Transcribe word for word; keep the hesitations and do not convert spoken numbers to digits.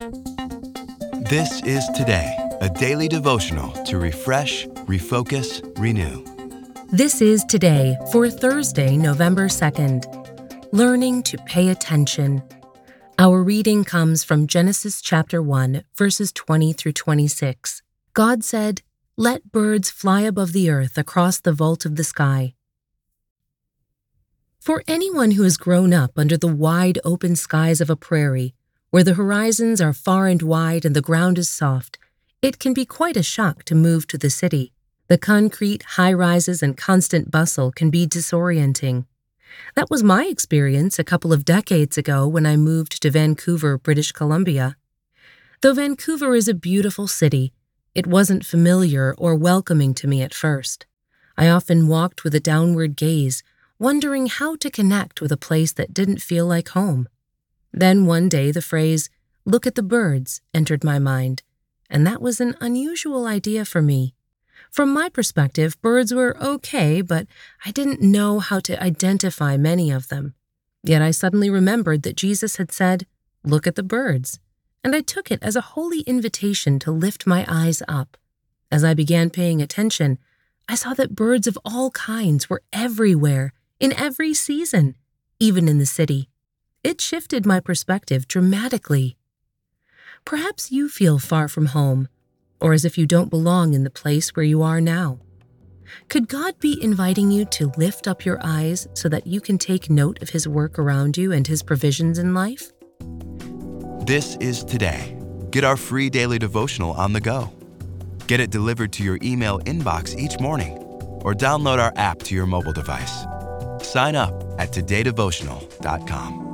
This is Today, a daily devotional to refresh, refocus, renew. This is Today for Thursday, November second. Learning to pay attention. Our reading comes from Genesis chapter one, verses twenty through twenty-six. God said, "Let birds fly above the earth across the vault of the sky." For anyone who has grown up under the wide open skies of a prairie, where the horizons are far and wide and the ground is soft, it can be quite a shock to move to the city. The concrete, high-rises, and constant bustle can be disorienting. That was my experience a couple of decades ago when I moved to Vancouver, British Columbia. Though Vancouver is a beautiful city, it wasn't familiar or welcoming to me at first. I often walked with a downward gaze, wondering how to connect with a place that didn't feel like home. Then one day the phrase, "look at the birds," entered my mind, and that was an unusual idea for me. From my perspective, birds were okay, but I didn't know how to identify many of them. Yet I suddenly remembered that Jesus had said, "Look at the birds," and I took it as a holy invitation to lift my eyes up. As I began paying attention, I saw that birds of all kinds were everywhere, in every season, even in the city. It shifted my perspective dramatically. Perhaps you feel far from home, or as if you don't belong in the place where you are now. Could God be inviting you to lift up your eyes so that you can take note of His work around you and His provisions in life? This is Today. Get our free daily devotional on the go. Get it delivered to your email inbox each morning, or download our app to your mobile device. Sign up at today devotional dot com.